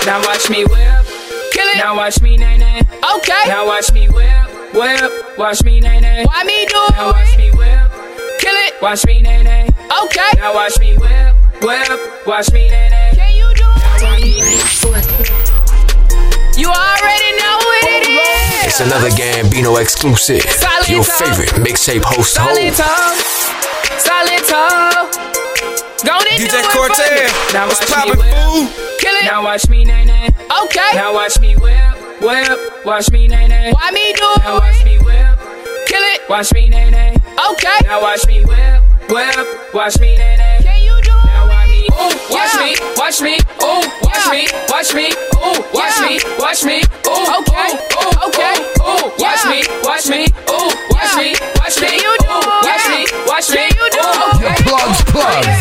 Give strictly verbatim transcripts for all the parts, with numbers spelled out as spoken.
Now watch me whip, kill it. Now watch me nay nay. Okay. Now watch me whip, whip. Watch me nay nay. Why me do it? Now watch me whip, kill it. Watch me nay nay. Okay. Now watch me whip, whip. Watch me nay nay. Can you do it? You already know what it is. It's another Gambino exclusive. Solid Your talk. favorite mixtape host. Solid talk, solid talk. Gonna D J do it Cortez, for me. Now what's watch me poppin', whip, fool? kill it. Now watch me nay nay. Okay. Now watch me whip, whip. Watch me nay nay. Why me do it? Now watch me whip, kill it. Watch me nay nay. Okay. Now watch me whip, whip. Watch me nay nay. Can you do it? Now watch me, ooh, watch Yeah. me, watch me, ooh, watch Yeah. me, watch me, ooh, watch Yeah. me, watch me, ooh, Okay. ooh, ooh, Okay. ooh, ooh, watch Yeah. me, watch me, ooh, watch Yeah. me, watch me, Can you do ooh, it? watch Yeah. me, watch me, Can you do ooh, it? okay. Plugs, plugs,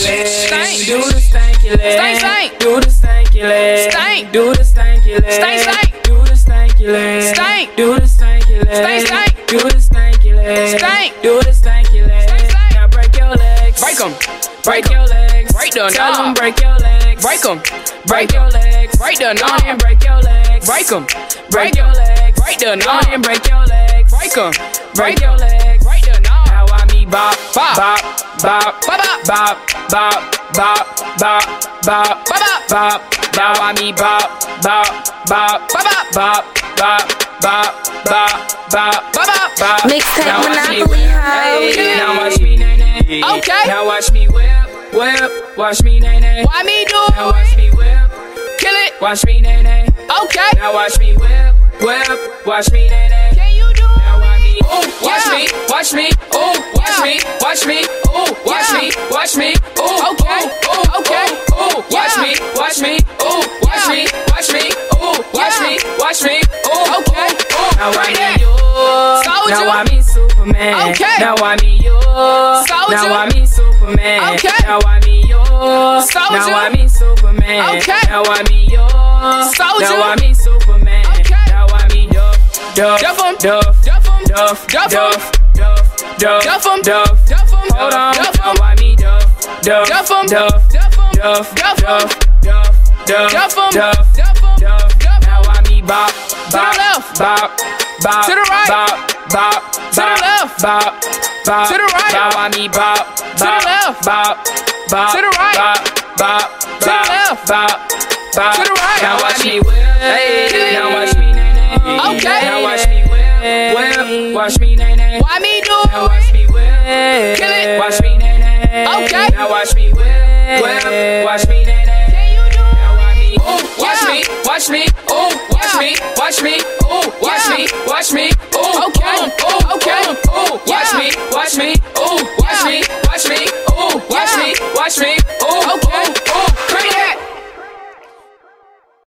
Stank, do the stanky leg. Stank, stank. Do the stanky leg. Stank. Do the stanky leg. Stank, stank. Do the stanky leg. Stank. Do the stanky leg. Stank, stank. Do the stanky leg. Stank. Do the stanky leg. Stank, stank. Now break your legs. Break 'em. Break your legs. Break the Tell 'em knob. break your legs. Break 'em. Break your legs. Break the Go knob. and break your legs. Break 'em. Break Break your 'em. legs. Break the Go knob. and break your legs. Break 'em. Break your legs. Break the knob. Now I me bop, Bop. bop, bop, Bop, bop. bop, bop, bop, bop, bop, Bop, bop. Now I me bop, bop, bop, Bop, bop. bop, bop, bop, bop, bop, Bop, bop. Mixtape Now watch me Monopoly whip. House. Hey, now watch me nay nay. Okay. Now watch me whip, whip. Watch me nay nay. Why me do Now it? watch me whip, Kill it. watch me nay nay. Okay. Now watch me whip, whip. Watch me nay nay. Can you do it? Now I me, ooh, watch Yeah. me, watch me, ooh, watch Yeah. me, watch me, ooh, watch Yeah. me, watch me, ooh, Okay. ooh, ooh, Okay. ooh, ooh, watch Yeah. me, watch me, ooh, watch Yeah. me, watch me, ooh, watch Yeah. me, watch me, ooh, Okay. ooh, ooh. Now I Right me there. you, Soldier. now I me Superman. Okay. Now I me you, Soldier. now I me Superman. Okay. Now I me you, Soldier. now I me Superman. Okay. Now I me you, Soldier. now I me Superman. Okay. Now I me Duff, Duff, Duff 'em. Duff, Duff 'em. Duff, Duff 'em. Duff, Duff, Duff, Duff 'em. Duff, Duff 'em. Hold on, Duff 'em. now I me Duff, Duff, Duff 'em. Duff, Duff 'em. Duff, Duff 'em. Duff, Duff, Duff, Duff 'em. Duff, Duff 'em. Duff. Duff 'em. Now I me bop, the bop, left. bop, bop, To the right. bop, bop, To the bop, left. bop, bop. To the right. Now I me bop, bop, left. bop, bop, To the right. bop, bop, the bop, left. bop, bop. To the right. Now Now watch watch me me whip. Kill it. Now watch me nay nay. Okay. Now watch me whip, whip. Watch me nay nay. Why me do Now it? watch me whip. Kill it. Watch me nay nay. Okay. Now watch me whip, whip. Watch me nay nay. Can you do it? Now I me, ooh, watch Yeah. me, watch me, ooh, watch Yeah. me, watch me, ooh, watch Yeah. me, watch me,